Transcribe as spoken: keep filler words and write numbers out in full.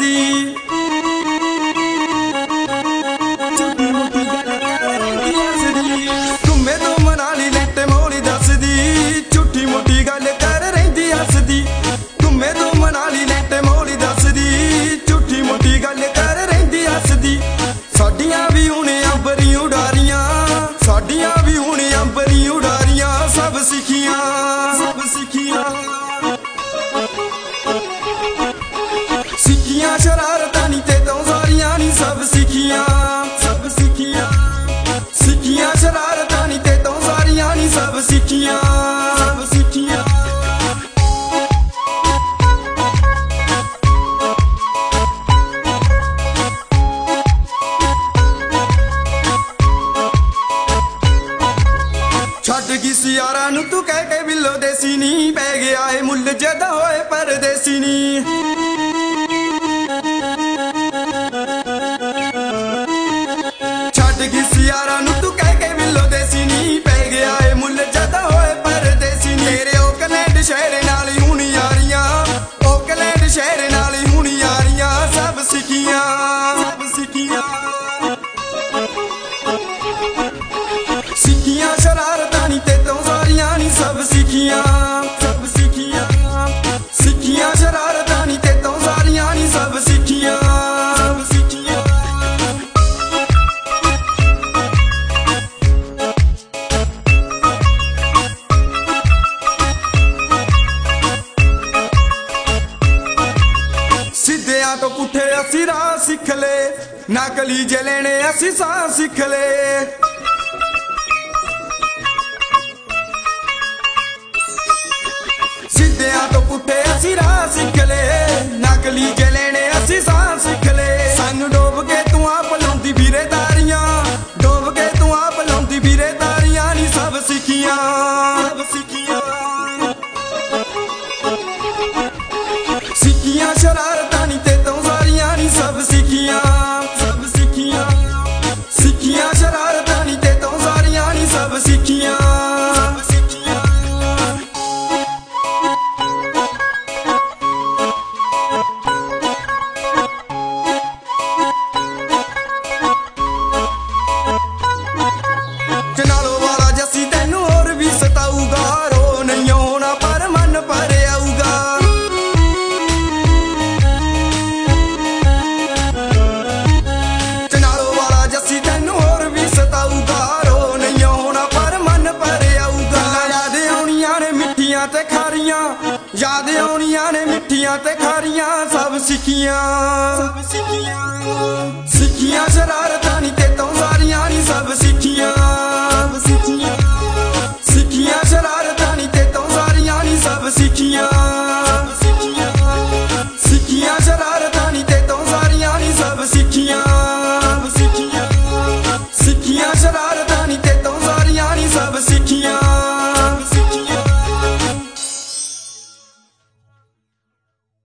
हसदी घूमे तो मनाली लैटे मोली दसदी झूठी मोटी गल कर रही हसदी घूमे तो मनाली लैटे मोली दसदी झूठी मोटी गल कर रही हसदी साडियां भी हुणे अंबरी उडारियां साडियां भी हुणे अंबरी उडारियां सब सिखियां सब सिखियां सिखियां शरारतां नी ते तो सारियां नी सब सिखियां सब सिखियां सिखियां शरारतां नी ते तो सारियां नी सब सिखियां सब सिखियां छड्ड किसी यारा नू तू कह के बिल्लो देसी नी पै गया है मुल जदा होए परदेसी नी छड्ड किसी यारा नू तू कह के बिल्लो देसी नी पै गया है मुल जदा होए परदेसी नी तेरे ओकलैंड शहर नाल ही हुण यारियां ओकलैंड शहर नाल ही हुण यारियां सब सिखियां सब सिखियां सिखियां शरारतां नी ते तो सारियां नी सब सिखियां सब सिखियां सिखियां शरारतां नी ते तो सारियां नी सब सिखियां सब सिखियां सिद्धियां तो पुठे असी राह सिख ले ना कलीजे लेने असी साह सिख ले सिद्धियां तो पुठे असी राह सिख ले ना कलीजे लेने असी साह सिख ले सानू डोब के तू आप लाउंदी फिरे तारियां डोब के तू आप लाउंदी फिरे तारियां नी सब सिखियां सब सिखियां सिखियां शरारतां नी ते तो सारियां नी सब सिखियां सब सिखियां सिखियां शरारतां नी ते तो सारियां नी सब सिखियां सब सिखियां चनालो वाला जस्सी तैनू होर भी सताऊगा रो नहीं होना पर मन भर आऊगा चनालो वाला जस्सी तैनू होर भी सताऊगा रो नहीं होना पर मन भर आऊगा याद आउणियां ने मिठियां ते खारियां याद आउणियां ने मिठियां ते खारियां सब सिखियां सब सिखियां सिखियां शरारतां नी ते तो सारियां नी सब सिखियां